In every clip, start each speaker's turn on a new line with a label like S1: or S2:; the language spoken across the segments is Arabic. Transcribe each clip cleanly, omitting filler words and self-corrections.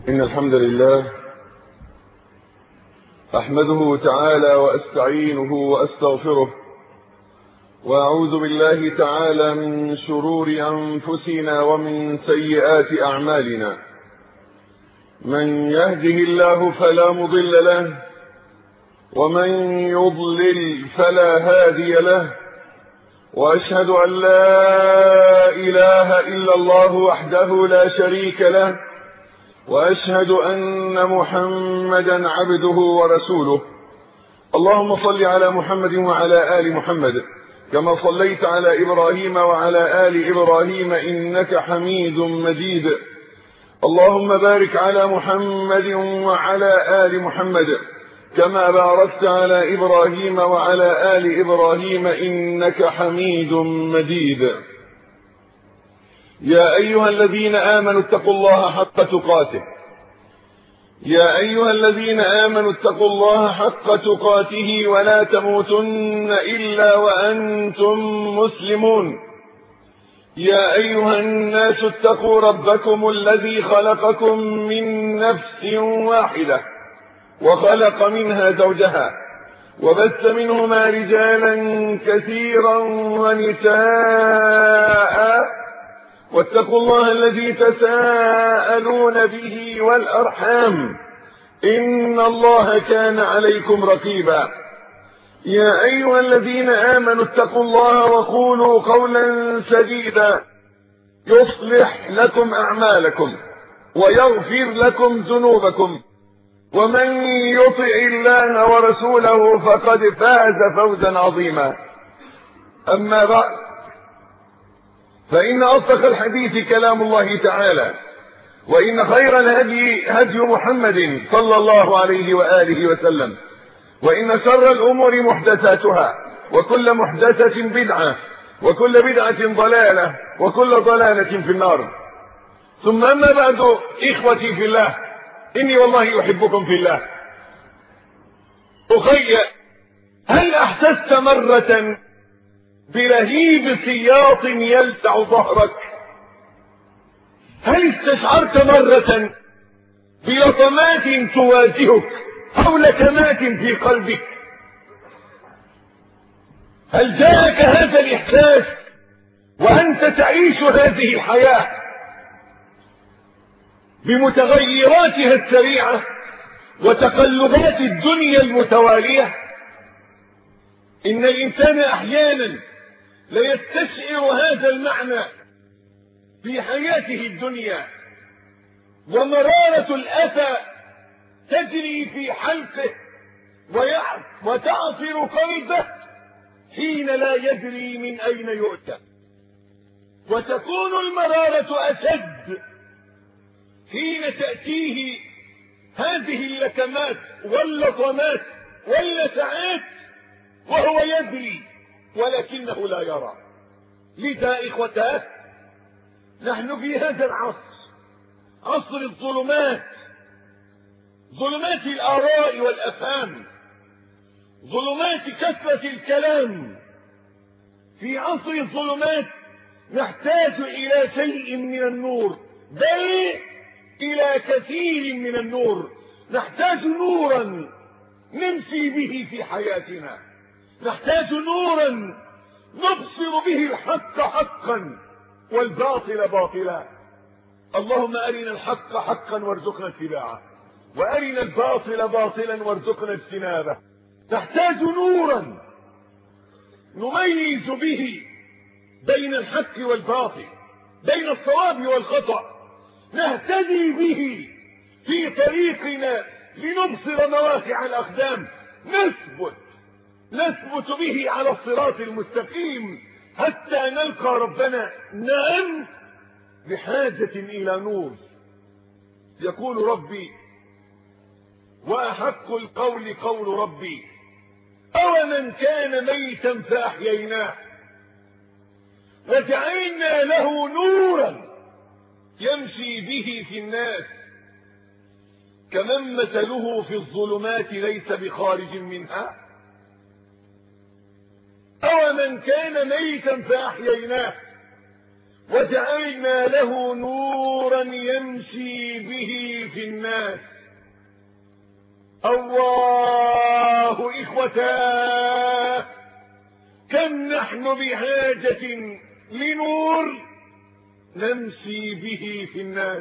S1: إن الحمد لله أحمده تعالى وأستعينه وأستغفره، وأعوذ بالله تعالى من شرور أنفسنا ومن سيئات أعمالنا. من يهده الله فلا مضل له، ومن يضلل فلا هادي له، وأشهد أن لا إله إلا الله وحده لا شريك له، وأشهد أن محمدا عبده ورسوله. اللهم صل على محمد وعلى آل محمد كما صليت على إبراهيم وعلى آل إبراهيم إنك حميد مجيد. اللهم بارك على محمد وعلى آل محمد كما باركت على إبراهيم وعلى آل إبراهيم إنك حميد مجيد. يا أيها الذين آمنوا اتقوا الله حق تقاته، يا أيها الذين آمنوا اتقوا الله حق تقاته ولا تموتن إلا وأنتم مسلمون. يا أيها الناس اتقوا ربكم الذي خلقكم من نفس واحدة وخلق منها زوجها وبث منهما رجالا كثيرا ونساء، واتقوا الله الذي تساءلون به والأرحام إن الله كان عليكم رقيبا. يا أيها الذين آمنوا اتقوا الله وقولوا قولا سديدا يصلح لكم أعمالكم ويغفر لكم ذنوبكم، ومن يطع الله ورسوله فقد فاز فوزا عظيما. أما بعد، فإن أصدق الحديث كلام الله تعالى، وإن خير الهدي هدي محمد صلى الله عليه وآله وسلم، وإن شر الأمور محدثاتها، وكل محدثة بدعة، وكل بدعة ضلالة، وكل ضلالة في النار. ثم أما بعد، إخوتي في الله، إني والله أحبكم في الله. أخي، هل أحسست مرة بلهيب سياط يلسع ظهرك؟ هل استشعرت مرة بلطمات تواجهك أو لكمات في قلبك؟ هل جاءك هذا الإحساس وأنت تعيش هذه الحياة بمتغيراتها السريعة وتقلبات الدنيا المتوالية؟ إن الإنسان أحيانا ليستشعر هذا المعنى في حياته الدنيا، ومرارة الأسى تجري في حلقه وتعصر قلبه حين لا يدري من أين يؤتى. وتكون المرارة أشد حين تأتيه هذه اللكمات واللطمات واللسعات وهو يدري ولكنه لا يرى. لذا إخوتاه، نحن في هذا العصر، عصر الظلمات، ظلمات الآراء والأفهام، ظلمات كثرة الكلام. في عصر الظلمات نحتاج إلى شيء من النور، بل إلى كثير من النور. نحتاج نورا نمشي به في حياتنا، نحتاج نورا نبصر به الحق حقا والباطل باطلا. اللهم أرنا الحق حقا وارزقنا اتباعه، وأرنا الباطل باطلا وارزقنا اجتنابه. نحتاج نورا نميز به بين الحق والباطل، بين الصواب والخطأ، نهتدي به في طريقنا لنبصر مواقع الأقدام، نثبت به على الصراط المستقيم حتى نلقى ربنا. نعم، بحاجة إلى نور. يقول ربي: وأحق القول قول ربي أومن كان ميتا فأحييناه وجعلنا له نورا يمشي به في الناس كمن مثله في الظلمات ليس بخارج منها. أومن كان ميتا فأحييناه وجعلنا له نورا يمشي به في الناس. الله إخوتاه، كم نحن بحاجة لنور نمشي به في الناس.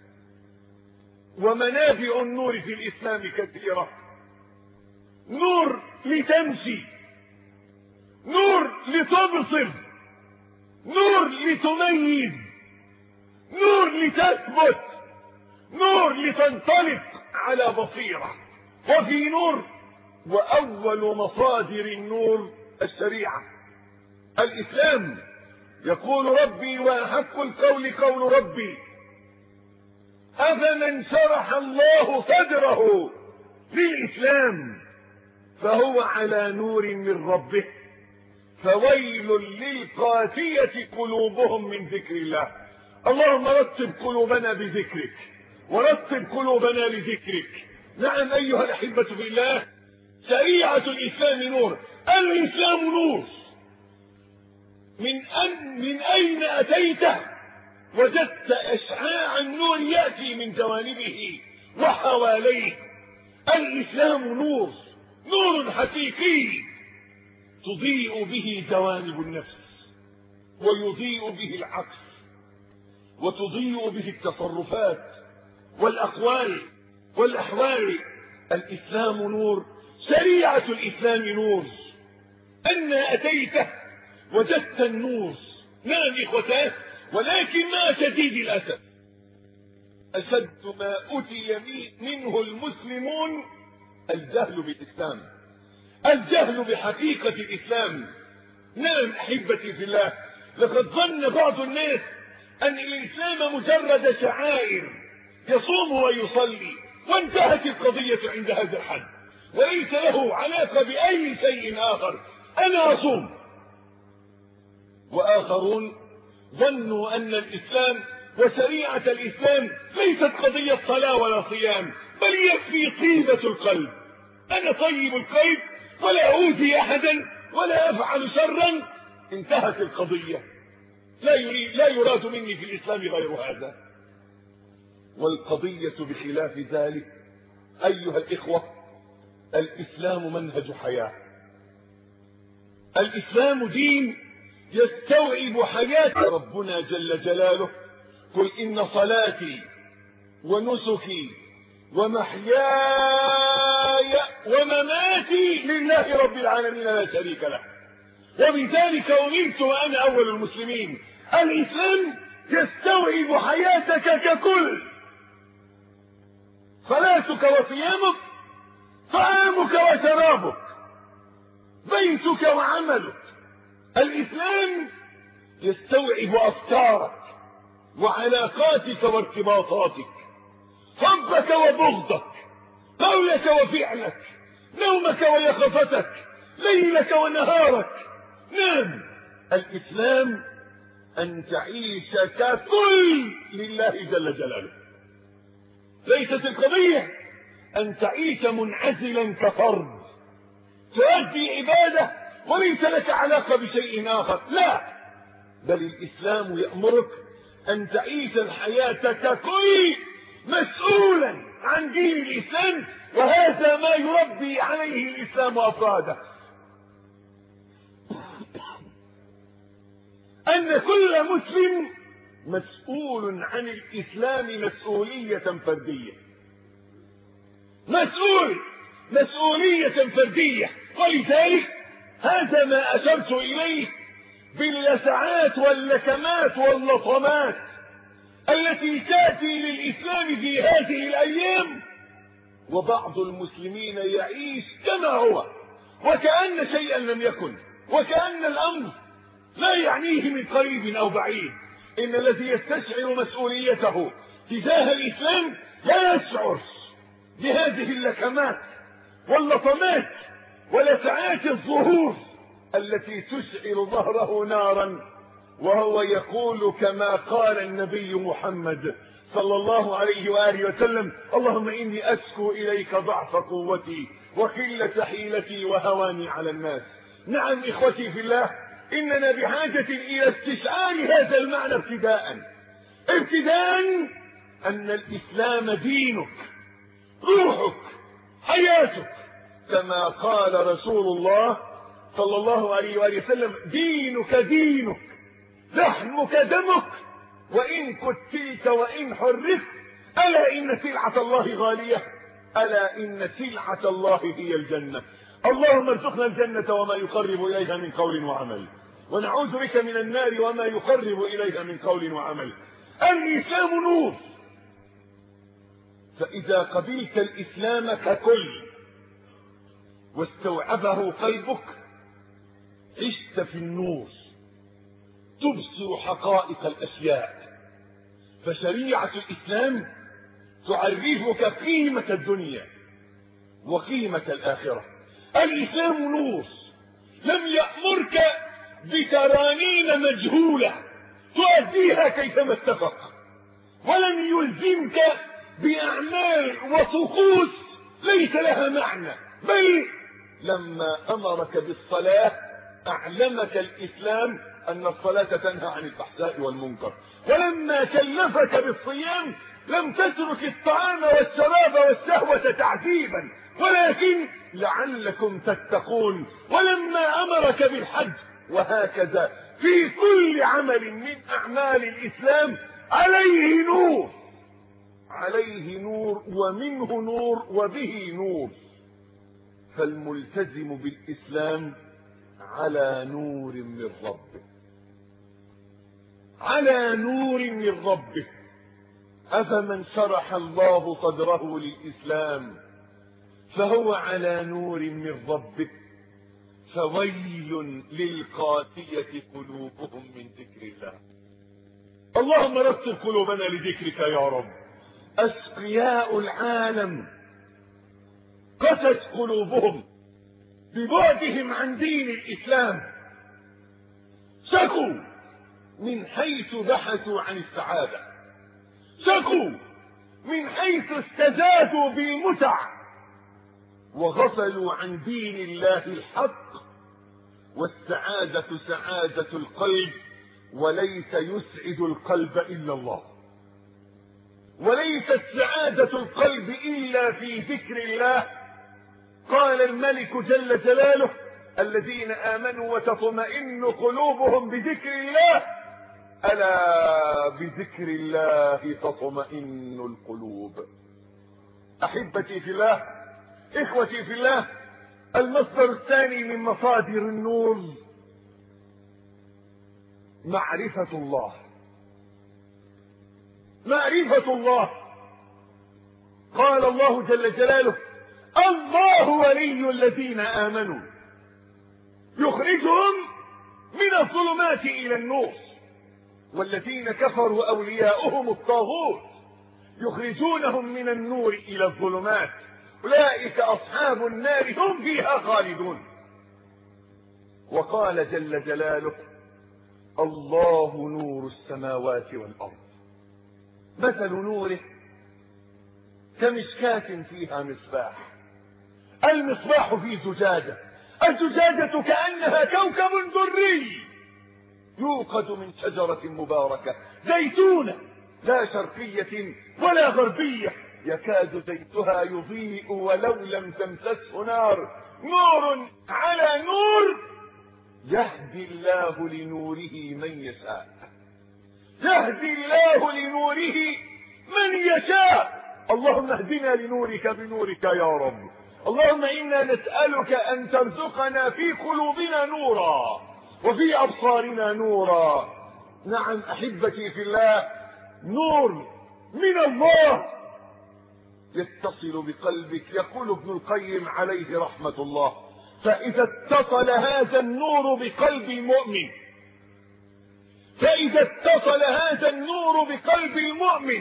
S1: ومنافع النور في الإسلام كثيرة. نور لتمشي، نور لتبصر، نور لتميز، نور لتثبت، نور لتنطلق على بصيرة. وفي نور، وأول مصادر النور الشريعة الإسلام. يقول ربي وأحق القول قول ربي: أفمن شرح الله صدره للإسلام فهو على نور من ربه فويل للقاسية قلوبهم من ذكر الله. اللهم رتب قلوبنا بذكرك ورتب قلوبنا لذكرك. نعم أيها الأحبة في الله، شريعة الإسلام نور. الإسلام نور. من أين أتيت وجدت إشعاع النور يأتي من جوانبه وحواليه. الإسلام نور، نور حقيقي تضيء به جوانب النفس، ويضيء به العقل، وتضيء به التصرفات والأقوال والأحوال. الإسلام نور، شريعة الإسلام نور. أن أتيته وجدت النور. نعم إخوتاه، ولكن ما شديد الأسف أشد ما أتي منه المسلمون الجهل بالإسلام، الجهل بحقيقة الإسلام. نعم أحبتي في الله، لقد ظن بعض الناس أن الإسلام مجرد شعائر يصوم ويصلي وانتهت القضية عند هذا الحد، وليس له علاقة بأي شيء آخر. أنا أصوم. وآخرون ظنوا أن الإسلام وشريعة الإسلام ليست قضية صلاة ولا صيام، بل يكفي طيبة القلب. أنا طيب القلب ولا أؤذي أحدا ولا أفعل شرا، انتهت القضية. لا يراد مني في الإسلام غير هذا. والقضية بخلاف ذلك أيها الإخوة. الإسلام منهج حياة. الإسلام دين يستوعب حياة ربنا جل جلاله: قل إن صلاتي ونسكي ومحياي ومماتي لله رب العالمين لا شريك له وبذلك أمرت وأنا أول المسلمين. الإسلام يستوعب حياتك ككل: صلاتك وصيامك، طعامك وشرابك، بيتك وعملك. الإسلام يستوعب أفكارك وعلاقاتك وارتباطاتك، حبك وبغضك، قولك وفعلك، نومك ويقظتك، ليلك ونهارك. نعم، الإسلام أن تعيش ككل لله جل جلاله. ليست القضية أن تعيش منعزلا كفرد تؤدي عبادة وليس لك علاقة بشيء آخر، لا، بل الإسلام يأمرك أن تعيش الحياة ككل مسؤولا عن دين الإسلام، وهذا ما يربي عليه الإسلام أفراده. أن كل مسلم مسؤول عن الإسلام مسؤولية فردية، مسؤولية فردية. ولذلك هذا ما أشرت إليه باللسعات واللكمات واللطمات التي تأتي للإسلام في هذه الأيام. وبعض المسلمين يعيش كما هو وكأن شيئا لم يكن، وكأن الأمر لا يعنيه من قريب أو بعيد. إن الذي يستشعر مسؤوليته تجاه الإسلام لا يشعر بهذه اللكمات واللطمات ولسعات الظهور التي تشعر ظهره نارا، وهو يقول كما قال النبي محمد صلى الله عليه وآله وسلم: اللهم إني أشكو إليك ضعف قوتي وقلة حيلتي وهواني على الناس. نعم إخوتي في الله، إننا بحاجة إلى استشعار هذا المعنى ابتداء أن الإسلام دينك، روحك، حياتك، كما قال رسول الله صلى الله عليه وآله وسلم: دينك دينك، لحمك دمك، وإن قتلت وإن حرقت، ألا إن سلعة الله غالية، ألا إن سلعة الله هي الجنة. اللهم ارزقنا الجنة وما يقرب إليها من قول وعمل، ونعوذ بك من النار وما يقرب إليها من قول وعمل. الإسلام نور، فإذا قبلت الإسلام ككل واستوعبه قلبك عشت في النور، تبصر حقائق الأشياء. فشريعة الإسلام تعرفك قيمة الدنيا وقيمة الآخرة. الإسلام نور، لم يأمرك بترانين مجهولة تؤديها كيفما اتفق، ولم يلزمك بأعمال وطقوس ليس لها معنى، بل لما أمرك بالصلاة أعلمك الإسلام أن الصلاة تنهى عن الفحشاء والمنكر، ولما كلفك بالصيام لم تترك الطعام والشراب والشهوة تعذيبا، ولكن لعلكم تتقون. ولما أمرك بالحج، وهكذا في كل عمل من أعمال الإسلام عليه نور، عليه نور، ومنه نور، وبه نور. فالملتزم بالإسلام على نور من ربه، على نور من ربه. أفمن شرح الله صدره للإسلام فهو على نور من ربه، فويل للقاسية قلوبهم من ذكر الله. اللهم رتب قلوبنا لذكرك يا رب. أشقياء العالم قست قلوبهم ببعدهم عن دين الإسلام، شكوا من حيث بحثوا عن السعادة، شكوا من حيث استزادوا بالمتع، وغفلوا عن دين الله الحق. والسعادة سعادة القلب، وليس يسعد القلب إلا الله، وليست سعادة القلب إلا في ذكر الله. قال الملك جل جلاله: الذين آمنوا وتطمئن قلوبهم بذكر الله، ألا بذكر الله تطمئن القلوب. أحبتي في الله، إخوتي في الله، المصدر الثاني من مصادر النور معرفة الله. معرفة الله. قال الله جل جلاله: الله ولي الذين آمنوا يخرجهم من الظلمات إلى النور، والذين كفروا أولياؤهم الطاغوت يخرجونهم من النور إلى الظلمات، أولئك أصحاب النار هم فيها خالدون. وقال جل جلاله: الله نور السماوات والأرض، مثل نوره كمشكاة فيها مصباح. المصباح في زجاجة، الزجاجة كأنها كوكب دري يوقد من شجرة مباركة زيتونة لا شرقية ولا غربية، يكاد زيتها يضيء ولو لم تمسسه نار، نور على نور، يهدي الله لنوره من يشاء، يهدي الله لنوره من يشاء. اللهم اهدنا لنورك بنورك يا رب. اللهم إنا نسألك أن ترزقنا في قلوبنا نورا وفي أبصارنا نورا. نعم أحبتي في الله، نور من الله يتصل بقلبك. يقول ابن القيم عليه رحمة الله: فإذا اتصل هذا النور بقلب المؤمن، فإذا اتصل هذا النور بقلب المؤمن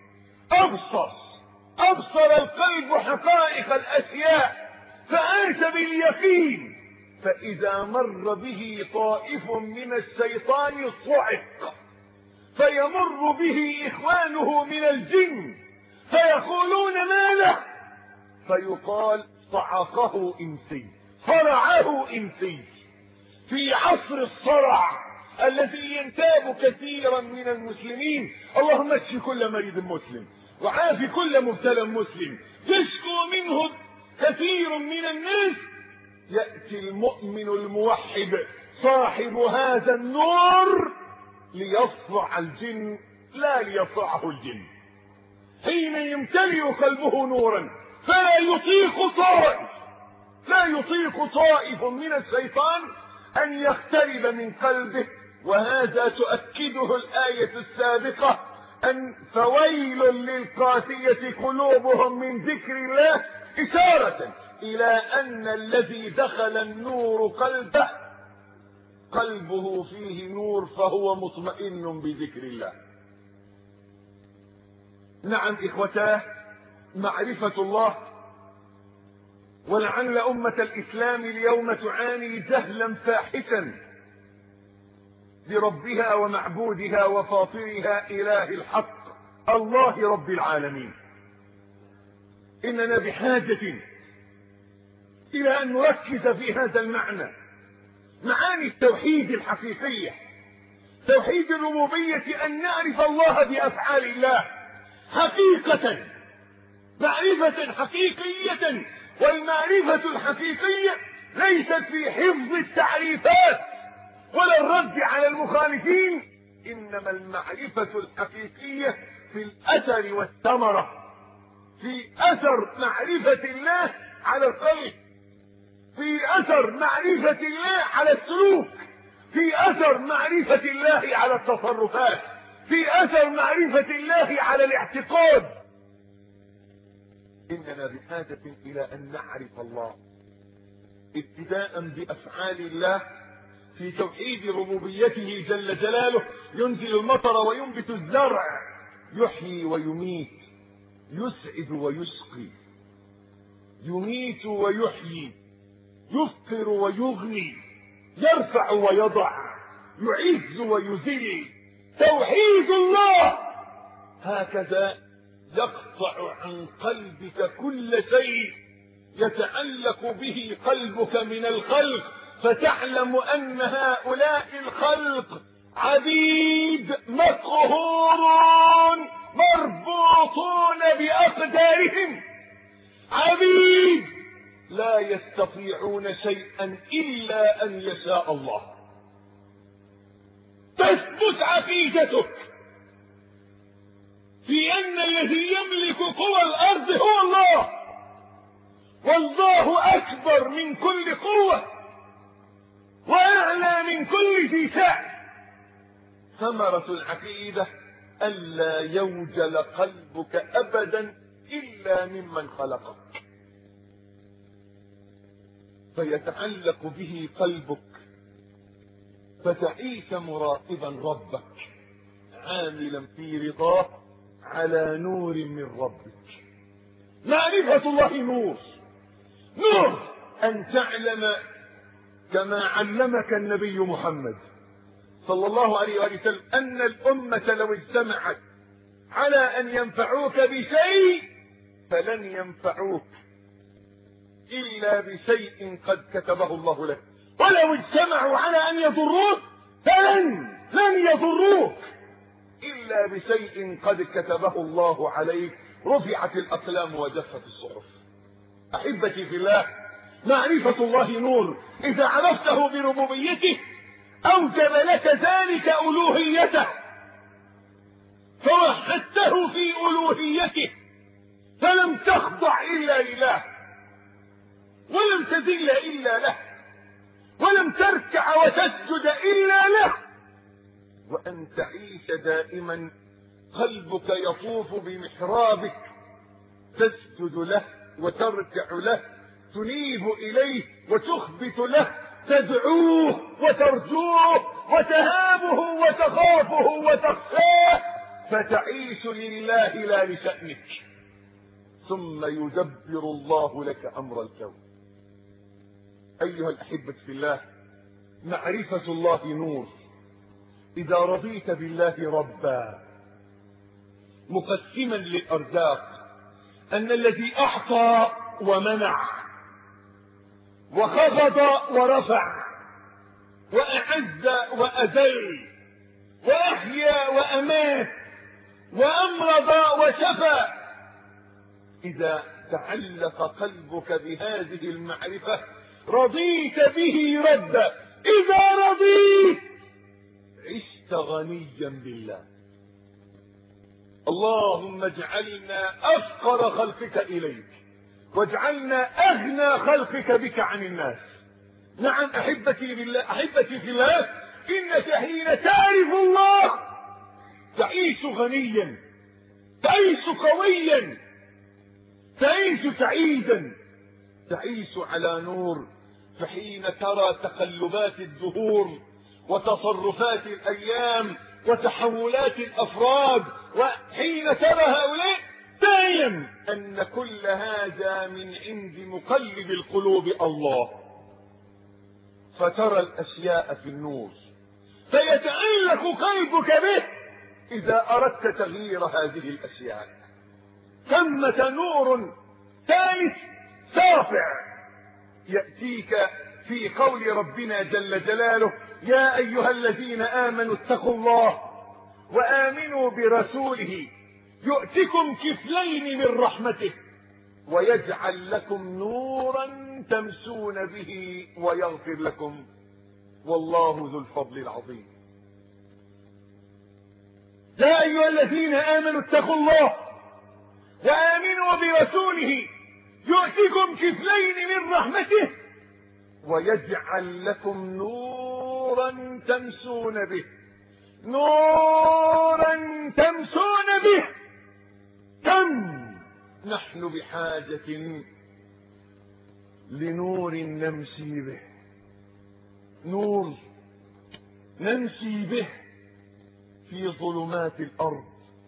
S1: أبصر القلب حقائق الأشياء، فعاش باليقين. فإذا مر به طائف من الشيطان صعق، فيمر به إخوانه من الجن فيقولون ما له، فيقال صعقه إنسي، صرعه إنسي. في عصر الصرع الذي ينتاب كثيرا من المسلمين. اللهم اشف كل مريض مسلم وعاف كل مبتلى مسلم. يشكو منه كثير من الناس. يأتي المؤمن الموحد صاحب هذا النور ليصرع الجن لا ليصرعه الجن. حين يمتلئ قلبه نورا فلا يطيق طائف من الشيطان أن يقترب من قلبه. وهذا تؤكده الآية السابقة أن فويل للقاسية قلوبهم من ذكر الله، إشارة إلى أن الذي دخل النور قلبه فيه نور فهو مطمئن بذكر الله. نعم إخوتاه، معرفة الله. ولعل أمة الإسلام اليوم تعاني جهلا فاحشا بربها ومعبودها وفاطرها إله الحق الله رب العالمين. إننا بحاجة إلى أن نركز في هذا المعنى، معاني التوحيد الحقيقية، توحيد الربوبية، أن نعرف الله بأفعال الله حقيقة، معرفة حقيقية. والمعرفة الحقيقية ليست في حفظ التعريفات ولا الرد على المخالفين، إنما المعرفة الحقيقية في الأثر والثمرة، في أثر معرفة الله على القلب، في أثر معرفة الله على السلوك، في أثر معرفة الله على التصرفات، في أثر معرفة الله على الاعتقاد. إننا بحاجة إلى أن نعرف الله ابتداء بأفعال الله في توحيد ربوبيته جل جلاله. ينزل المطر وينبت الزرع، يحيي ويميت، يسعد ويسقي، يميت ويحيي، يفطر ويغني، يرفع ويضع، يعز ويذل. توحيد الله هكذا يقطع عن قلبك كل شيء يتعلق به قلبك من الخلق، فتعلم أن هؤلاء الخلق عبيد مقهورون مربوطون بأقدارهم، عبيد لا يستطيعون شيئا إلا أن يشاء الله. تثبت عقيدتك في أن الذي يملك قوى الأرض هو الله، والله أكبر من كل قوة وأعلى من كل ذي شأن. ثمرة العقيدة ألا يوجل قلبك أبدا إلا ممن خلقك، فيتعلق به قلبك، فتعيش مراقبا ربك عاملا في رضاه على نور من ربك. معرفة الله نور، نور أن تعلم كما علمك النبي محمد صلى الله عليه وسلم أن الأمة لو اجتمعت على أن ينفعوك بشيء فلن ينفعوك إلا بشيء قد كتبه الله لك، ولو اجتمعوا على أن يضروك لن يضروك إلا بشيء قد كتبه الله عليك. رفعت الأقلام وجفت الصحف. أحبتي في الله، معرفة الله نور. إذا عرفته بربوبيته أوجب لك ذلك ألوهيته، فوحدته في ألوهيته، فلم تخضع إلا لله، ولم تذل إلا له، ولم تركع وتسجد إلا له، وأن تعيش دائما قلبك يطوف بمحرابك، تسجد له وتركع له، تنيب إليه وتخبت له، تدعوه وترجوه وتهابه وتخافه وتخشاه، فتعيش لله لا لشأنك. ثم يدبر الله لك أمر الكون. أيها الأحبة في الله، معرفة الله نور. إذا رضيت بالله ربا مقسما للأرزاق، أن الذي أعطى ومنع وخفض ورفع وأعز وأذل، وأحيا وأمات، وأمرض وشفى. إذا تعلق قلبك بهذه المعرفة رضيت به ردا. إذا رضيت عشت غنيا بالله. اللهم اجعلنا أفقر خلقك إليك، واجعلنا أغنى خلقك بك عن الناس. نعم أحبتي بالله، أحبتي في الله، إنك حين تعرف الله تعيش غنيا، تعيش قويا، تعيش سعيدا، تعيش على نور. فحين ترى تقلبات الدهور وتصرفات الأيام وتحولات الأفراد، وحين ترى هؤلاء تعلم أن كل هذا من عند مقلب القلوب الله. فترى الأشياء في النور، فيتعلق قلبك به إذا أردت تغيير هذه الأشياء. ثمة نور ثالث سافع يأتيك في قول ربنا جل جلاله: يا أيها الذين آمنوا اتقوا الله وآمنوا برسوله يؤتكم كفلين من رحمته ويجعل لكم نورا تمشون به ويغفر لكم والله ذو الفضل العظيم. يا أيها الذين آمنوا اتقوا الله وآمنوا برسوله يؤتكم كفلين من رحمته ويجعل لكم نورا تمشون به. نورا تمشون به. كم نحن بحاجة لنور نمشي به، نور نمشي به في ظلمات الأرض.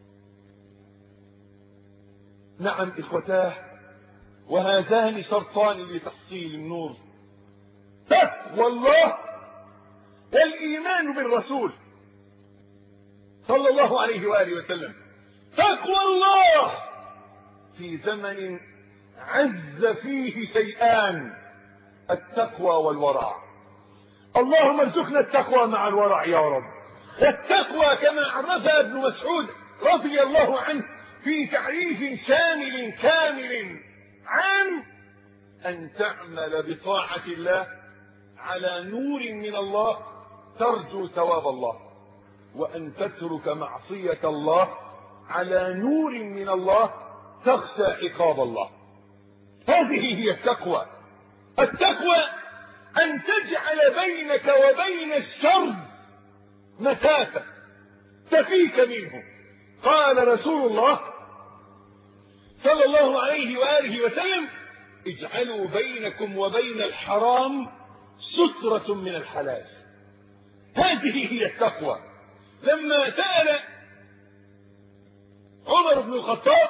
S1: نعم إخوتاه، وهذان شرطان لتحصيل النور: تقوى الله والإيمان بالرسول صلى الله عليه وآله وسلم. تقوى الله في زمن عز فيه شيئان: التقوى والورع. اللهم ارزقنا التقوى مع الورع يا رب. والتقوى كما عرفها ابن مسعود رضي الله عنه في تعريف شامل كامل عام: أن تعمل بطاعة الله على نور من الله ترجو ثواب الله، وأن تترك معصية الله على نور من الله تخشى عقاب الله. هذه هي التقوى. التقوى أن تجعل بينك وبين الشر مسافة تفيك منه. قال رسول الله صلى الله عليه وآله وسلم: اجعلوا بينكم وبين الحرام سترة من الحلال. هذه هي التقوى. لما سأل عمر بن الخطاب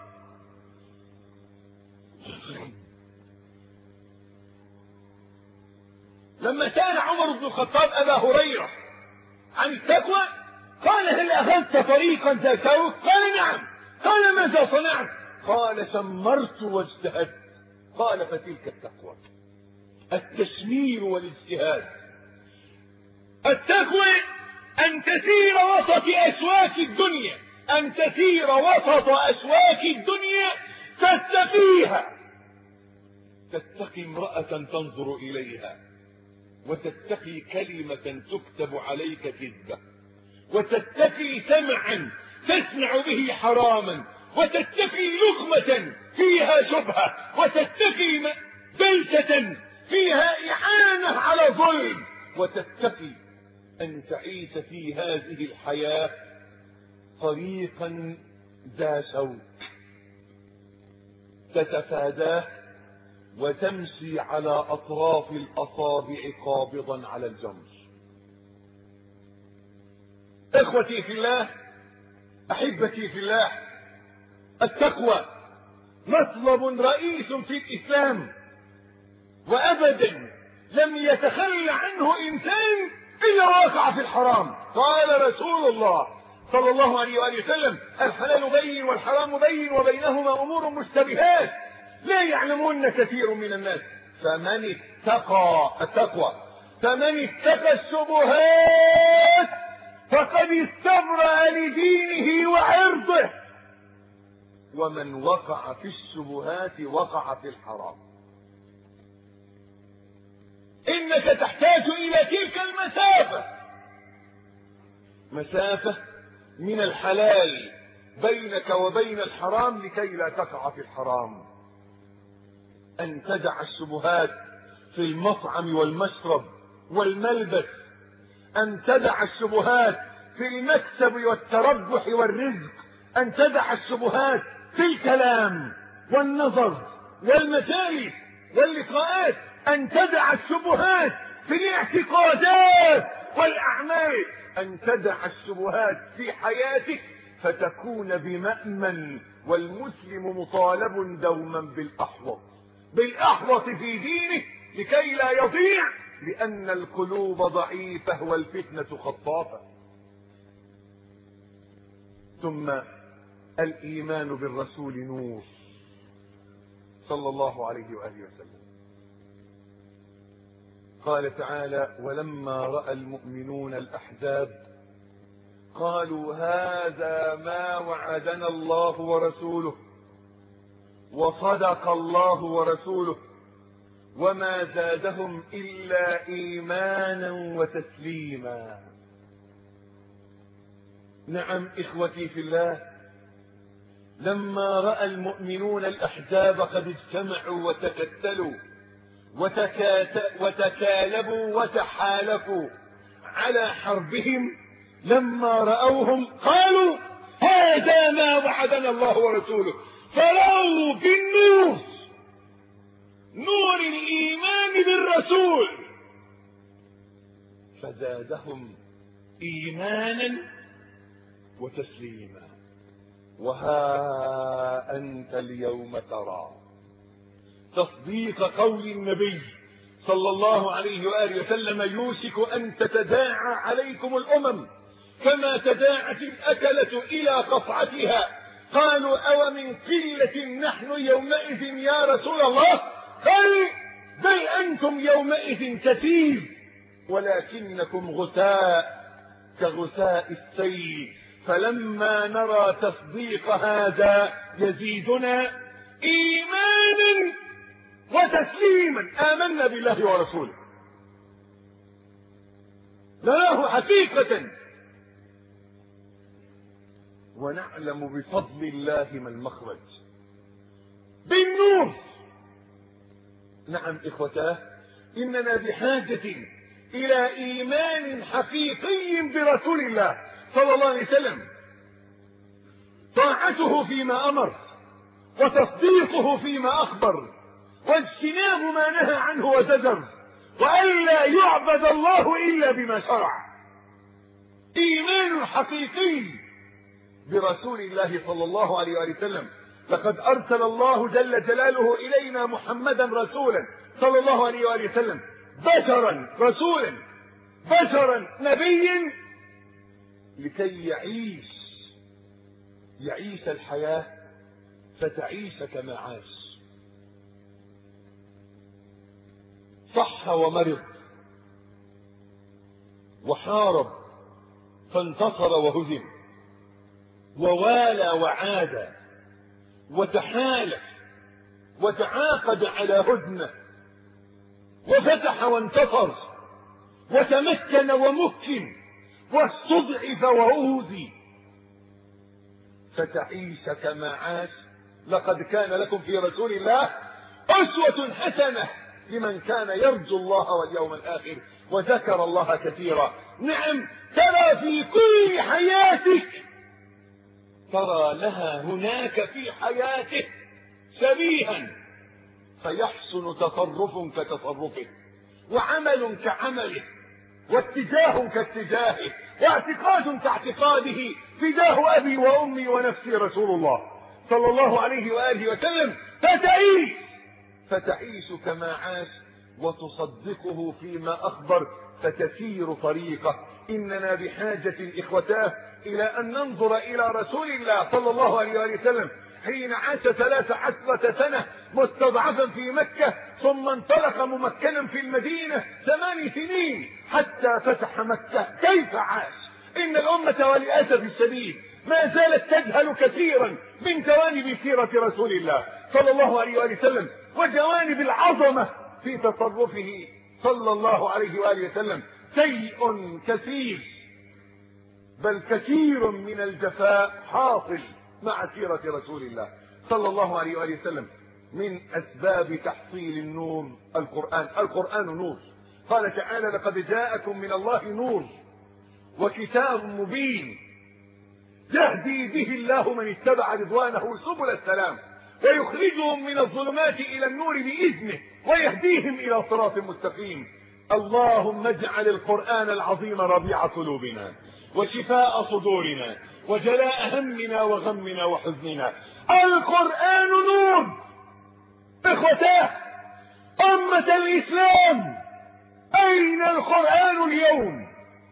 S1: أبا هريرة عن التقوى قال: هل أخذت طريقا ذا سوء؟ قال: نعم. قال: ماذا صنعت؟ قال: شمرت واجتهدت. قال: فتلك التقوى، التشمير والاجتهاد. التقوى أن تسير وسط أشواك الدنيا، أن تسير وسط أشواك الدنيا تتقيها، تتقي امرأة تنظر إليها، وتتقي كلمة تكتب عليك كذبة، وتتقي سمعا تسمع به حراما، وتتقي لقمة فيها شبهة، وتتقي جلسة فيها إعانة على ظلم، وتتقي أن تعيش في هذه الحياة طريقا ذا شوك تتفاداه وتمشي على أطراف الأصابع قابضا على الجمر. إخوتي في الله، أحبتي في الله، التقوى مطلب رئيس في الإسلام، وأبدا لم يتخلى عنه إنسان إلا وقع في الحرام. قال رسول الله صلى الله عليه وآله وسلم: الحلال بين والحرام بين وبينهما أمور مشتبهات لا يعلمون كثير من الناس. فمن اتقى، التقوى، فمن اتقى الشبهات فقد استبرأ لدينه وعرضه، ومن وقع في الشبهات وقع في الحرام. انك تحتاج الى تلك المسافة، مسافة من الحلال بينك وبين الحرام لكي لا تقع في الحرام. ان تدع الشبهات في المطعم والمشرب والملبس، ان تدع الشبهات في المكسب والتربح والرزق، ان تدع الشبهات في الكلام والنظر والمجالس واللقاءات، ان تدع الشبهات في الاعتقادات والاعمال، ان تدع الشبهات في حياتك فتكون بمأمن. والمسلم مطالب دوما بالاحوط في دينه لكي لا يضيع، لان القلوب ضعيفة والفتنة خطافة. ثم الايمان بالرسول نور صلى الله عليه وآله وسلم. قال تعالى: ولما رأى المؤمنون الأحزاب قالوا هذا ما وعدنا الله ورسوله وصدق الله ورسوله وما زادهم إلا إيمانا وتسليما. نعم إخوتي في الله، لما رأى المؤمنون الأحزاب قد اجتمعوا وتكتلوا وتكالبوا وتحالفوا على حربهم، لما رأوهم قالوا هذا ما وعدنا الله ورسوله، فرأوا بالنور، نور الإيمان بالرسول، فزادهم إيمانا وتسليما. وها أنت اليوم ترى تصديق قول النبي صلى الله عليه وآله وسلم: يوشك أن تتداعى عليكم الأمم كما تداعت الأكلة إلى قصعتها. قالوا أو من قلة نحن يومئذ يا رسول الله؟ قال بل أنتم يومئذ كثير ولكنكم غثاء كغثاء السيل. فلما نرى تصديق هذا يزيدنا إيمانا وتسليما. آمنا بالله ورسوله، نراه حقيقة، ونعلم بفضل الله ما المخرج بالنور. نعم إخوتاه، إننا بحاجة إلى إيمان حقيقي برسول الله صلى الله عليه وسلم، طاعته فيما أمر وتصديقه فيما أخبر واجتناب ما نهى عنه وزجر، وألا يعبد الله إلا بما شرع. إيمان حقيقي برسول الله صلى الله عليه وسلم. لقد أرسل الله جل جلاله إلينا محمدا رسولا صلى الله عليه وسلم، بشرا رسولا، بشرا نبيا، لكي يعيش الحياة فتعيش كما عاش. صح ومرض وحارب فانتصر وهزم، ووالى وعاد وتحالف وتعاقد على هدنه، وفتح وانتصر وتمكن ومكن واستضعف وأوذي، فتعيش كما عاش. لقد كان لكم في رسول الله أسوة حسنة لمن كان يرجو الله واليوم الآخر وذكر الله كثيرا. نعم، ترى في كل حياتك، ترى لها هناك في حياتك شبيها، فيحسن تصرف كتصرفه، وعمل كعمله، واتجاه كاتجاهه، واعتقاد كاعتقاده. فداه أبي وأمي ونفسي رسول الله صلى الله عليه وآله وسلم. فتعيش كما عاش وتصدقه فيما أخبر فتسير طريقه. إننا بحاجة إخوتاه إلى أن ننظر إلى رسول الله صلى الله عليه وآله وسلم حين عاش 13 سنة مستضعفا في مكة، ثم انطلق ممكنا في المدينة 8 سنين حتى فتح مكة. كيف عاش؟ إن الأمة وللأسف الشديد ما زالت تجهل كثيرا من جوانب سيرة رسول الله صلى الله عليه وآله وسلم، وجوانب العظمة في تصرفه صلى الله عليه وآله وسلم. شيء كثير، بل كثير من الجفاء حاصل مع سيرة رسول الله صلى الله عليه وآله وسلم. من أسباب تحصيل النور القرآن نور. قال تعالى: لقد جاءكم من الله نور وكتاب مبين يهدي به الله من اتبع رضوانه سبل السلام ويخرجهم من الظلمات إلى النور بإذنه ويهديهم إلى صراط مستقيم. اللهم اجعل القرآن العظيم ربيع قلوبنا وشفاء صدورنا وجلاء همنا وغمنا وحزننا. القرآن نور. إخوتاه أمة الإسلام، أين القرآن اليوم؟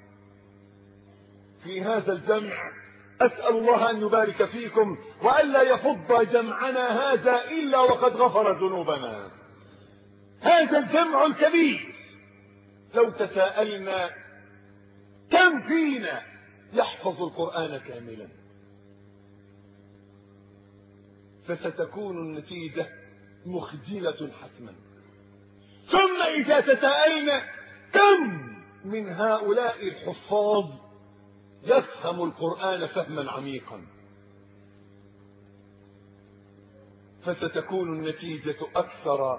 S1: في هذا الجمع أسأل الله أن يبارك فيكم وألا يفض جمعنا هذا إلا وقد غفر ذنوبنا. هذا الجمع الكبير لو تساءلنا كم فينا يحفظ القرآن كاملا، فستكون النتيجة مخجلة حتما. ثم إذا تساءلنا كم من هؤلاء الحفاظ يفهم القرآن فهما عميقا، فستكون النتيجة أكثر.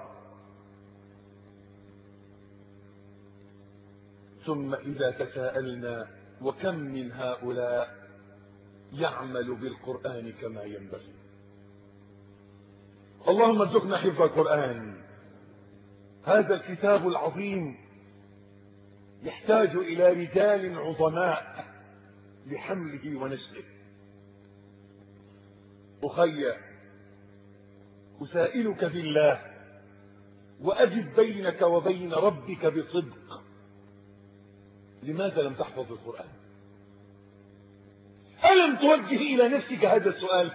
S1: ثم إذا تساءلنا وكم من هؤلاء يعمل بالقرآن كما ينبغي. اللهم ارزقنا حفظ القرآن. هذا الكتاب العظيم يحتاج إلى رجال عظماء لحمله ونشره. أخي، أسائلك بالله وأجد بينك وبين ربك بصدق، لماذا لم تحفظ القرآن؟ ألم توجه إلى نفسك هذا السؤال؟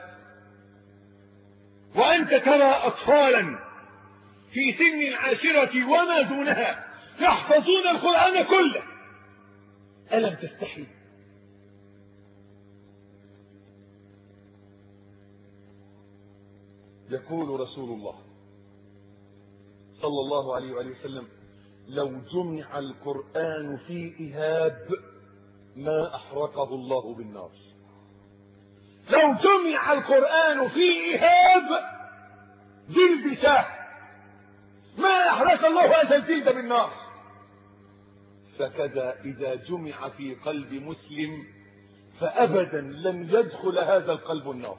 S1: وأنت ترى أطفالا في سن العاشرة وما دونها يحفظون القرآن كله، ألم تستحي؟ يقول رسول الله صلى الله عليه وآله وسلم: لو جمع القرآن في إهاب ما أحرقه الله بالنار. لو جمع القرآن في إهاب جلد شاه ما أحرق الله هذا الجلد بالنار. فكذا إذا جمع في قلب مسلم فأبدا لن يدخل هذا القلب النار.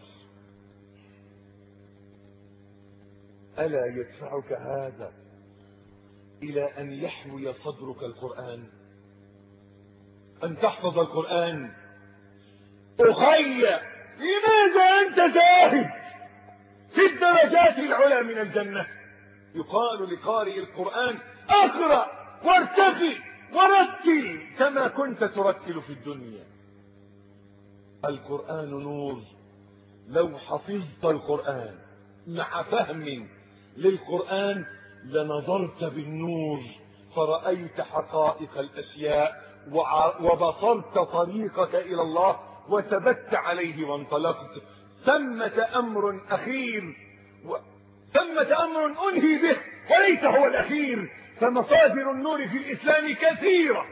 S1: ألا يدفعك هذا إلى أن يحوي صدرك القرآن، أن تحفظ القرآن؟ أخي، لماذا أنت زاهد في الدرجات العلى من الجنة؟ يقال لقارئ القرآن: اقرأ وارتقي ورتل كما كنت ترتل في الدنيا. القرآن نور. لو حفظت القرآن مع فهم للقرآن لنظرت بالنور فرأيت حقائق الأشياء وبصرت طريقك إلى الله وثبت عليه وانطلقت. ثمة أمر أخير ثمة أمر أنهي به وليس هو الأخير، فمصادر النور في الإسلام كثيرة.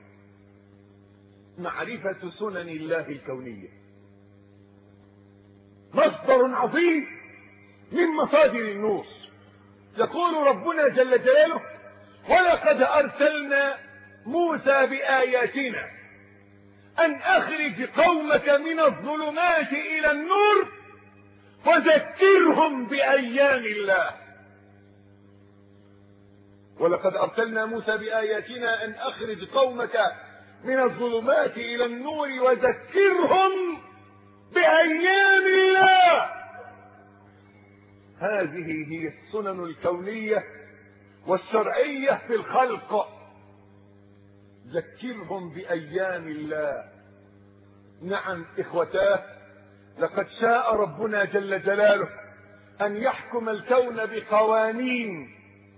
S1: معرفة سنن الله الكونية مصدر عظيم من مصادر النور. يقول ربنا جل جلاله: ولقد أرسلنا موسى بآياتنا أن أخرج قومك من الظلمات إلى النور وذكرهم بأيام الله. ولقد أرسلنا موسى بآياتنا أن أخرج قومك من الظلمات إلى النور وذكرهم بأيام الله. هذه هي السنن الكونية والشرعية في الخلق. ذكرهم بأيام الله. نعم إخوتاه، لقد شاء ربنا جل جلاله أن يحكم الكون بقوانين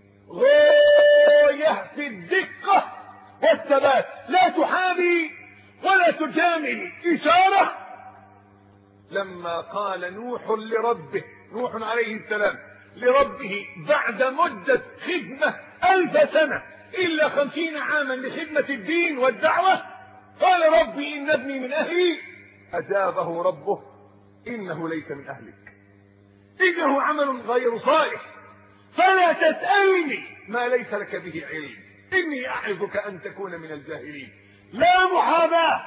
S1: غاية في الدقة والثبات، لا تحابي ولا تجامل. إشارة لما قال نوح عليه السلام لربه بعد مدة خدمة 1000 سنة إلا 50 عاما لخدمة الدين والدعوة، قال ربي إن ابني من أهلي. أجابه ربه إنه ليس من أهلك، إنه عمل غير صالح، فلا تسألني ما ليس لك به علم، إني أعظك أن تكون من الجاهلين. لا محاباة،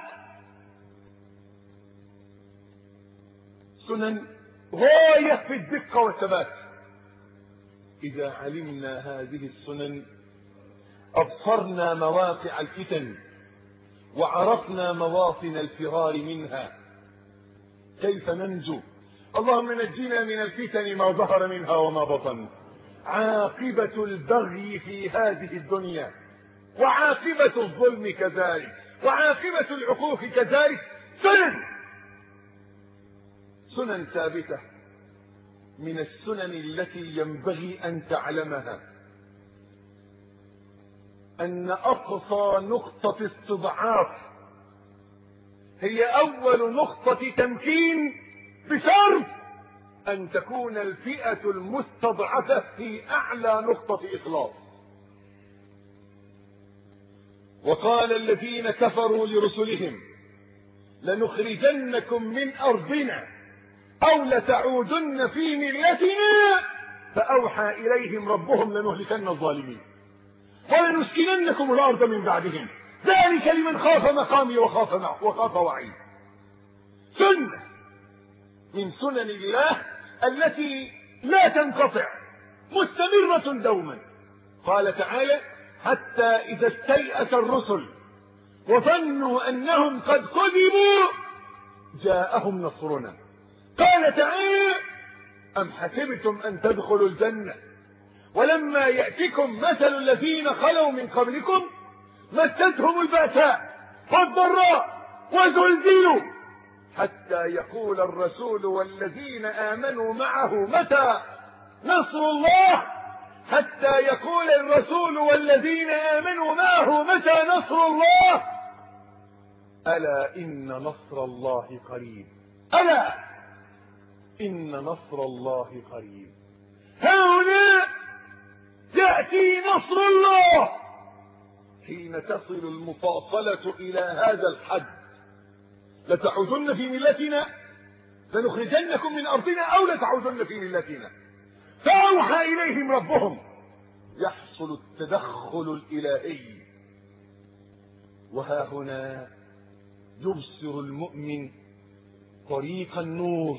S1: سنن غاية في الدقة والثبات. إذا علمنا هذه السنن أبصرنا مواقع الفتن وعرفنا مواطن الفرار منها. كيف ننجو؟ اللهم نجنا من الفتن ما ظهر منها وما بطن. عاقبة البغي في هذه الدنيا وعاقبة الظلم كذلك وعاقبة العقوق كذلك سنن ثابتة. من السنن التي ينبغي أن تعلمها أن أقصى نقطة استضعاف هي أول نقطة تمكين، بشرط أن تكون الفئة المستضعفة في أعلى نقطة إخلاص. وقال الذين كفروا لرسلهم لنخرجنكم من أرضنا أو لتعودن في ملتنا فأوحى إليهم ربهم لنهلكن الظالمين ولنسكننكم الأرض من بعدهم ذلك لمن خاف مقامي وخاف وعيد. سنة من سنن الله التي لا تنقطع، مستمرة دوما. قال تعالى حتى إذا استيأس الرسل وظنوا أنهم قد كذبوا جاءهم نصرنا. قال تعالى أم حسبتم أن تدخلوا الجنة ولما يأتكم مثل الذين خلوا من قبلكم مستهم البأساء والضراء وزلزلوا حتى يقول الرسول والذين آمنوا معه متى نصر الله. حتى يقول الرسول والذين آمنوا معه متى نصر الله. ألا إن نصر الله قريب. ألا إن نصر الله قريب. هنا يأتي نصر الله حين تصل المفاصلة إلى هذا الحد. لتعودن في ملتنا لنخرجنكم من أرضنا أو لتعودن في ملتنا. فأوحى إليهم ربهم. يحصل التدخل الإلهي. وها هنا يبصر المؤمن طريق النور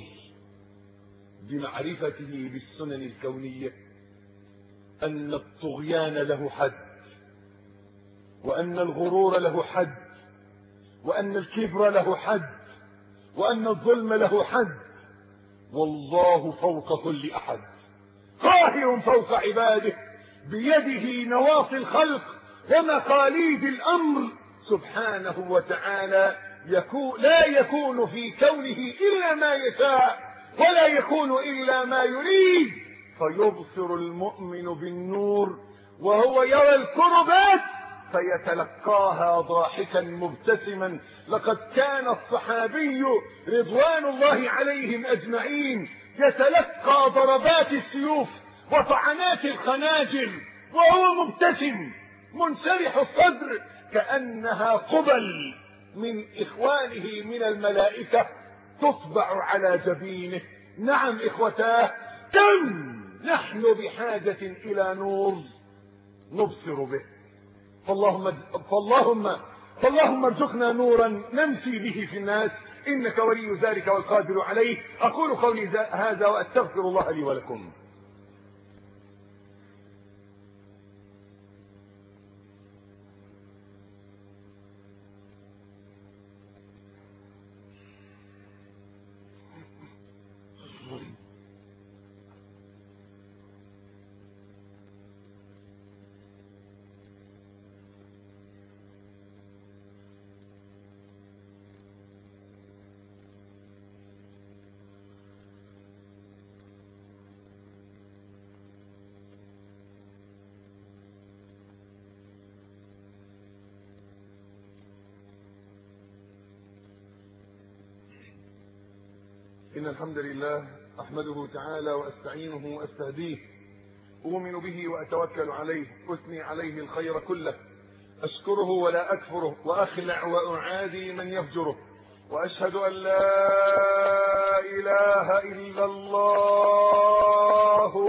S1: بمعرفته بالسنن الكونية أن الطغيان له حد، وأن الغرور له حد، وأن الكبر له حد، وأن الظلم له حد. والله فوق كل أحد قاهر فوق عباده بيده نواصي الخلق ومقاليد الأمر سبحانه وتعالى. لا يكون في كونه إلا ما يشاء ولا يكون إلا ما يريد. فيبصر المؤمن بالنور وهو يرى الكربات فيتلقاها ضاحكا مبتسما. لقد كان الصحابي رضوان الله عليهم أجمعين يتلقى ضربات السيوف وطعنات الخناجر وهو مبتسم منشرح الصدر كأنها قبل من إخوانه من الملائكة تطبع على جبينه. نعم إخوتاه، كم نحن بحاجة إلى نور نبصر به. فاللهم ارزقنا نورا نمشي به في الناس إنك ولي ذلك والقادر عليه. أقول قولي هذا وأستغفر الله لي ولكم. إن الحمد لله أحمده تعالى وأستعينه وأستهديه، أؤمن به وأتوكل عليه، أثني عليه الخير كله، أشكره ولا أكفره، وأخلع وأعادي من يفجره، وأشهد أن لا إله إلا الله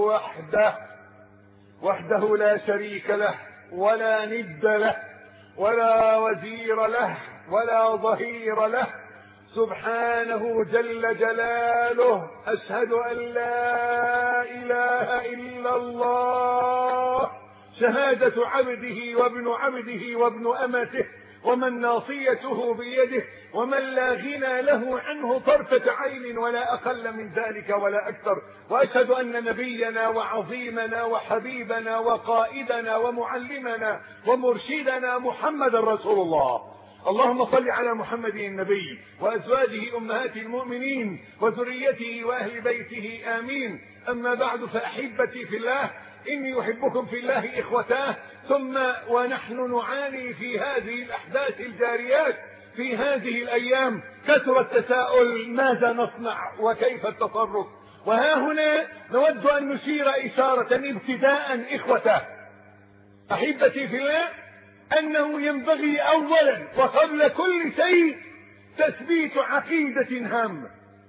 S1: وحده لا شريك له ولا ند له ولا وزير له ولا ظهير له، سبحانه جل جلاله. أشهد أن لا إله إلا الله شهادة عبده وابن عبده وابن أمته ومن ناصيته بيده ومن لا غنى له عنه طرفة عين ولا أقل من ذلك ولا أكثر. وأشهد أن نبينا وعظيمنا وحبيبنا وقائدنا ومعلمنا ومرشدنا محمد رسول الله. اللهم صل على محمد النبي وأزواجه أمهات المؤمنين وذريته وأهل بيته آمين. أما بعد، فأحبتي في الله، إني أحبكم في الله إخوتاه. ثم ونحن نعاني في هذه الأحداث الجاريات في هذه الأيام كثر التساؤل: ماذا نصنع وكيف التصرف؟ وها هنا نود أن نشير إشارة ابتداء إخوتاه أحبتي في الله، أنه ينبغي أولا وقبل كل شيء تثبيت عقيدة هامة: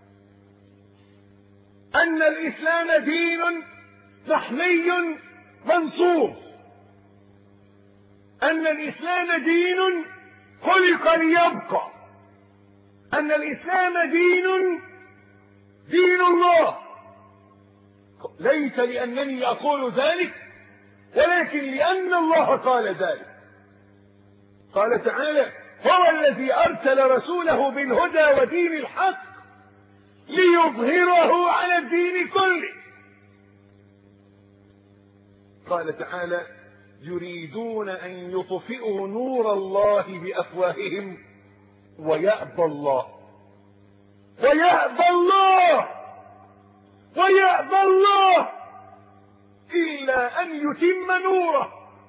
S1: أن الإسلام دين محمي منصور، أن الإسلام دين خلق ليبقى، أن الإسلام دين الله، ليس لأنني أقول ذلك ولكن لأن الله قال ذلك. قال تعالى: هو الذي أرسل رسوله بالهدى ودين الحق ليظهره على الدين كله. قال تعالى: يريدون أن يطفئوا نور الله بأفواههم ويأبى الله إلا أن يتم نوره.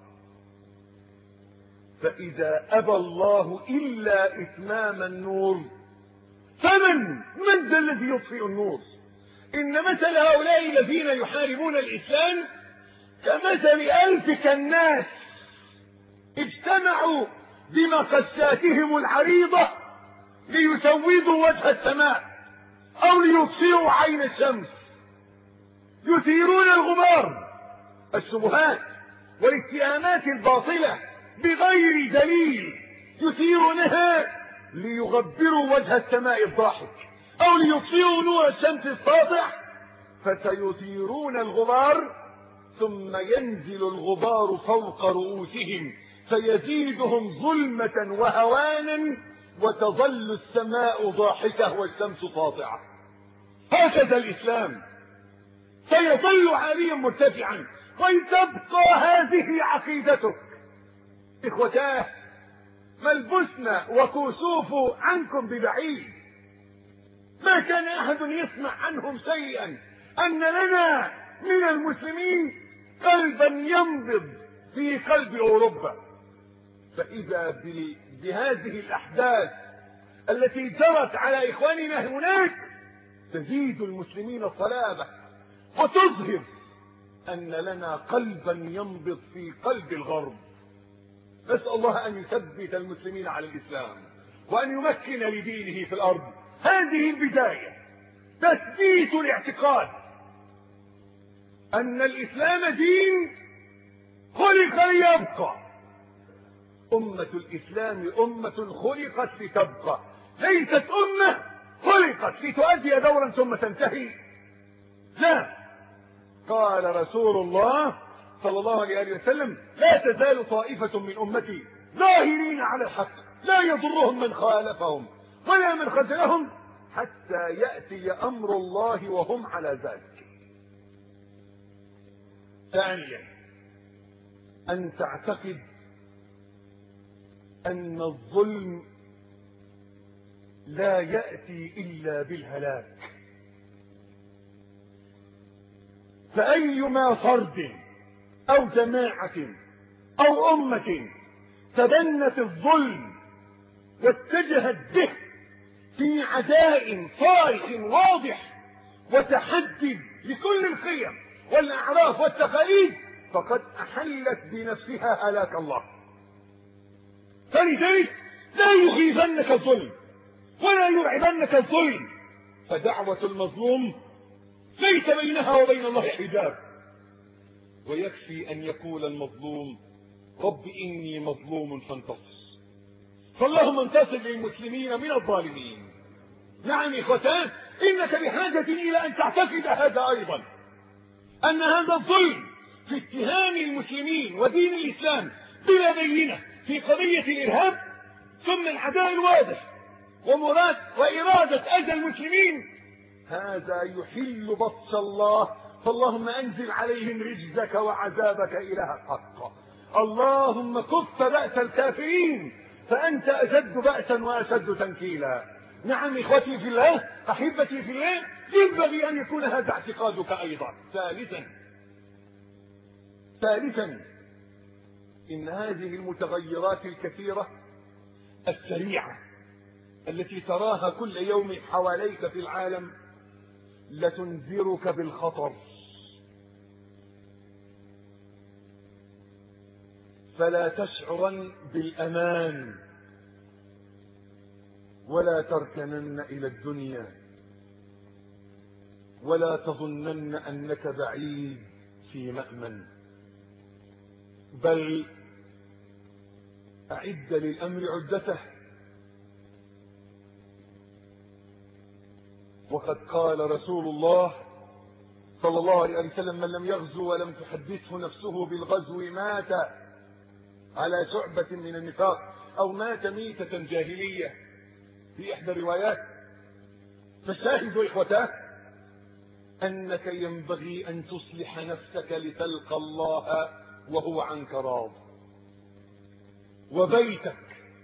S1: فإذا أبى الله إلا إتمام النور فمن ذا الذي يطفئ النور؟ إن مثل هؤلاء الذين يحاربون الإسلام كمثل 1000 كناس اجتمعوا بمقشاتهم العريضة ليسودوا وجه السماء أو ليطفئوا عين الشمس، يثيرون الغبار، الشبهات والاتهامات الباطلة بغير دليل، يثيرونها ليغبروا وجه السماء الضاحك أو ليطفئوا نور الشمس الساطع، فسيثيرون الغبار ثم ينزل الغبار فوق رؤوسهم فيزيدهم ظلمة وهوانا وتظل السماء ضاحكة والشمس ساطعة. هكذا الإسلام سيظل عاليا مرتفعا وتبقى هذه عقيدتك. إخوتاه، ما البسن وكسوف عنكم ببعيد، ما كان أحد يسمع عنهم شيئا. أن لنا من المسلمين قلبا ينبض في قلب أوروبا، فإذا بهذه الأحداث التي جرت على إخواننا هناك تزيد المسلمين صلابة وتظهر أن لنا قلبا ينبض في قلب الغرب. نسأل الله أن يثبت المسلمين على الإسلام وأن يمكن لدينه في الأرض. هذه البداية، تثبيت الاعتقاد أن الإسلام دين خلق ليبقى. أمة الإسلام أمة خلقت لتبقى، ليست أمة خلقت لتؤدي دورا ثم تنتهي. لا، قال رسول الله صلى الله عليه وسلم: لا تزال طائفة من أمتي ظاهرين على الحق لا يضرهم من خالفهم ولا من خذلهم حتى يأتي أمر الله وهم على ذلك. ثانيا، أن تعتقد أن الظلم لا يأتي إلا بالهلاك. فأيما فرد أو جماعة أو أمة تبنت الظلم واتجهت به في عداء صارخ واضح وتحدي لكل القيم والأعراف والتقاليد، فقد أحلت بنفسها هلاك الله. فلذلك لا يخيفنك الظلم ولا يرعبنك الظلم، فدعوة المظلوم ليس بينها وبين الله حجاب، ويكفي أن يقول المظلوم رب إني مظلوم فانتصر. فاللهم انتصر للمسلمين من الظالمين. نعم إخوتان، إنك بحاجة إلى أن تعتقد هذا أيضا، أن هذا الظلم في اتهام المسلمين ودين الإسلام بلا بينة في قضية الإرهاب، ثم العداء الواضح ومراد وإرادة أذى المسلمين، هذا يحل بطش الله. فاللهم أنزل عليهم رجزك وعذابك إله الحق. اللهم كف بأس الكافرين فأنت أشد بأسا وأشد تنكيلا. نعم إخوتي في الله، أحبتي في الله، ينبغي أن يكون هذا اعتقادك أيضا. ثالثا إن هذه المتغيرات الكثيرة السريعة التي تراها كل يوم حواليك في العالم لتنذرك بالخطر، فلا تشعرن بالأمان ولا تركنن إلى الدنيا ولا تظنن أنك بعيد في مأمن، بل أعد للأمر عدته. وقد قال رسول الله صلى الله عليه وسلم من لم يغزو ولم تحدثه نفسه بالغزو مات على شعبة من النفاق أو مات ميتة جاهلية في إحدى الروايات. فالشاهد إخوتاه أنك ينبغي أن تصلح نفسك لتلقى الله وهو عنك راض، وبيتك،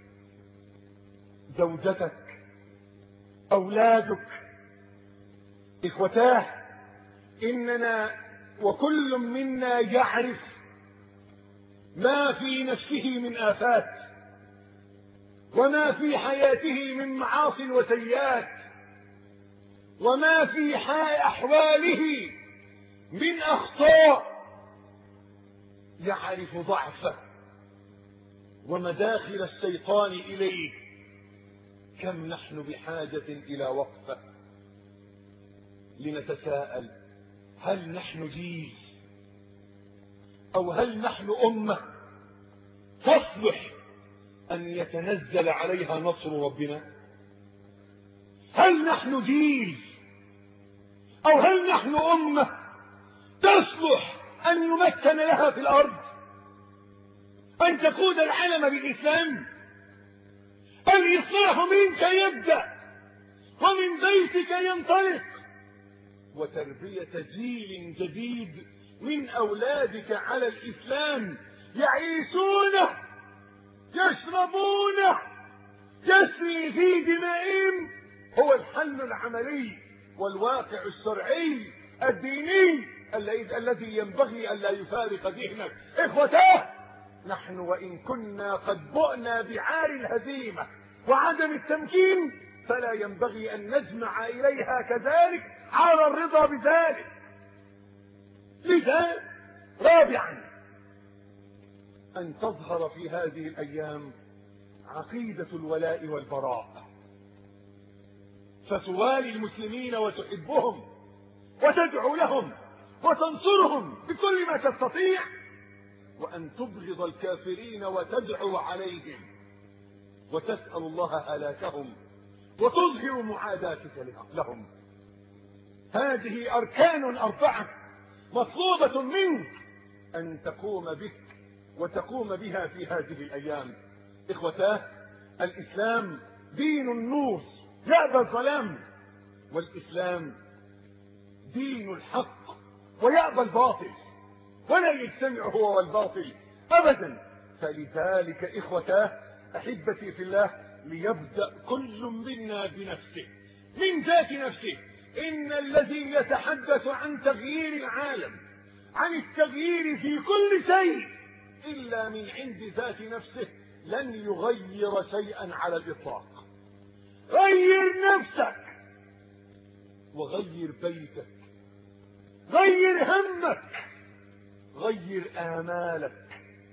S1: زوجتك، أولادك. إخوتاه إننا وكل منا يعرف ما في نفسه من آفات وما في حياته من معاصٍ وسيئات وما في أحواله من أخطاء، يعرف ضعفه ومداخل الشيطان إليه. كم نحن بحاجة إلى وقفة لنتساءل: هل نحن جيل أو هل نحن أمة تصلح أن يتنزل عليها نصر ربنا؟ هل نحن جيل أو هل نحن أمة تصلح أن يمكن لها في الأرض، أن تقود العالم بالإسلام؟ الإصلاح منك يبدأ ومن بيتك ينطلق، وتربية جيل جديد من أولادك على الإسلام يعيشونه، يشربونه، يسري في دمائهم، هو الحل العملي والواقع الشرعي الديني الذي ينبغي أن لا يفارق ذهنك. إخوتاه، نحن وإن كنا قد بؤنا بعار الهزيمة وعدم التمكين، فلا ينبغي أن نجمع إليها كذلك على الرضا بذلك. لذا رابعا، أن تظهر في هذه الأيام عقيدة الولاء والبراء، فتوالي المسلمين وتحبهم وتدعو لهم وتنصرهم بكل ما تستطيع، وأن تبغض الكافرين وتدعو عليهم وتسأل الله هلاكهم وتظهر معاداتك لهم. هذه أركان 4 مطلوبة منك أن تقوم بك وتقوم بها في هذه الأيام. إخوتاه، الإسلام دين النور يأبى الظلام، والإسلام دين الحق ويأبى الباطل، ولا يجتمع هو والباطل أبدا. فلذلك إخوتاه أحبتي في الله، ليبدأ كل منا بنفسه، من ذات نفسه. إن الذي يتحدث عن تغيير العالم، عن التغيير في كل شيء إلا من عند ذات نفسه، لن يغير شيئا على الإطلاق. غير نفسك وغير بيتك، غير همك، غير آمالك،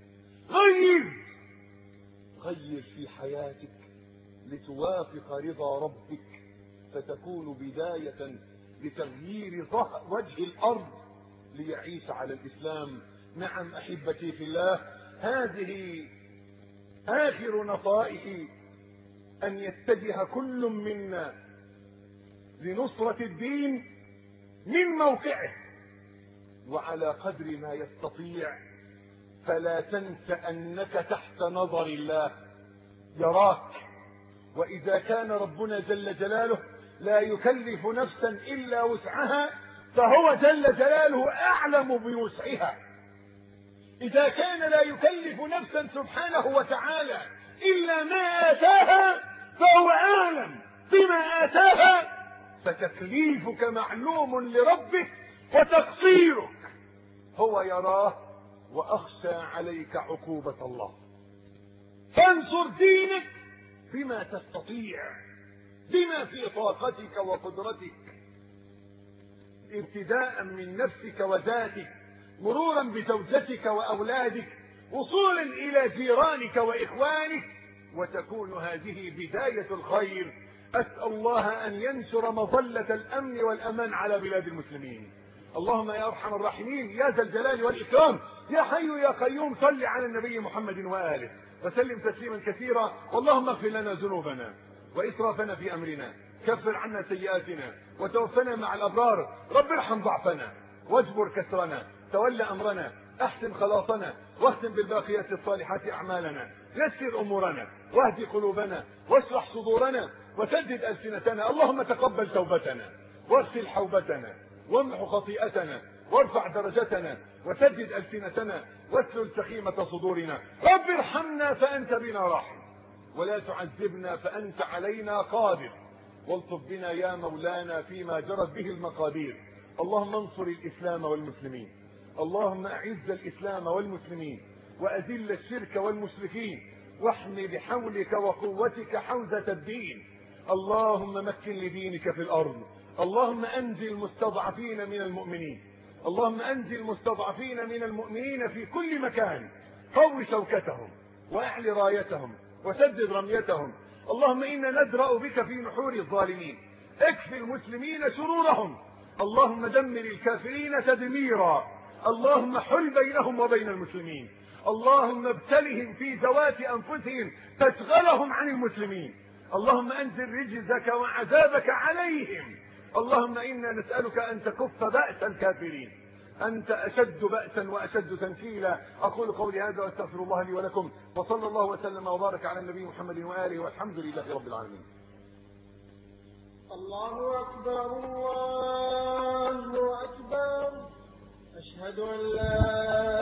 S1: غير في حياتك لتوافق رضا ربك، فتكون بداية لتغيير وجه الأرض ليعيش على الإسلام. نعم أحبتي في الله، هذه آخر نصائحي، أن يتجه كل منا لنصرة الدين من موقعه وعلى قدر ما يستطيع. فلا تنس أنك تحت نظر الله يراك، وإذا كان ربنا جل جلاله لا يكلف نفسا إلا وسعها فهو جل جلاله أعلم بوسعها. إذا كان لا يكلف نفسا سبحانه وتعالى إلا ما آتاها فهو أعلم بما آتاها. فتكليفك معلوم لربك وتقصيرك هو يراه، وأخشى عليك عقوبة الله. فانصر دينك بما تستطيع، بما في طاقتك وقدرتك، ابتداء من نفسك وذاتك، مرورا بزوجتك وأولادك، وصولا إلى جيرانك وإخوانك، وتكون هذه بداية الخير. أسأل الله أن ينشر مظلة الأمن والأمان على بلاد المسلمين. اللهم يا أرحم الراحمين يا ذا الجلال والإكرام يا حي يا قيوم، صل على النبي محمد وآله وسلم تسليما كثيرا. اللهم اغفر لنا ذنوبنا وإسرافنا في أمرنا، كفر عنا سيئاتنا وتوفنا مع الأبرار. رب ارحم ضعفنا واجبر كسرنا، تولى أمرنا، أحسن خلاصنا، واختم بالباقيات الصالحات أعمالنا، يسر أمورنا، واهد قلوبنا، واشرح صدورنا، وسدد ألسنتنا. اللهم تقبل توبتنا، واغسل حوبتنا، وامح خطيئتنا، وارفع درجتنا، وسدد ألسنتنا، واسلل سخيمة صدورنا. رب ارحمنا فأنت بنا راحم، ولا تعذبنا فأنت علينا قادر، والطف بنا يا مولانا فيما جرت به المقادير. اللهم انصر الإسلام والمسلمين، اللهم أعز الإسلام والمسلمين، وأذل الشرك والمشركين، واحم بحولك وقوتك حوزة الدين. اللهم مكن لدينك في الأرض. اللهم أنزل المستضعفين من المؤمنين، اللهم أنزل المستضعفين من المؤمنين في كل مكان، قو شوكتهم وأعل رايتهم وسدد رميتهم. اللهم إنا ندرأ بك في نحور الظالمين، اكفي المسلمين شرورهم. اللهم دمر الكافرين تدميرا. اللهم حل بينهم وبين المسلمين. اللهم ابتلهم في ذوات أنفسهم تشغلهم عن المسلمين. اللهم أنزل رجزك وعذابك عليهم. اللهم إنا نسألك أن تكف بأس الكافرين، أنت أشد بأسا وأشد تنكيلا. أقول قولي هذا وأستغفر الله لي ولكم، وصلى الله وسلم وبارك على النبي محمد وآله، والحمد لله رب العالمين.
S2: الله أكبر الله أكبر، أشهد أن لا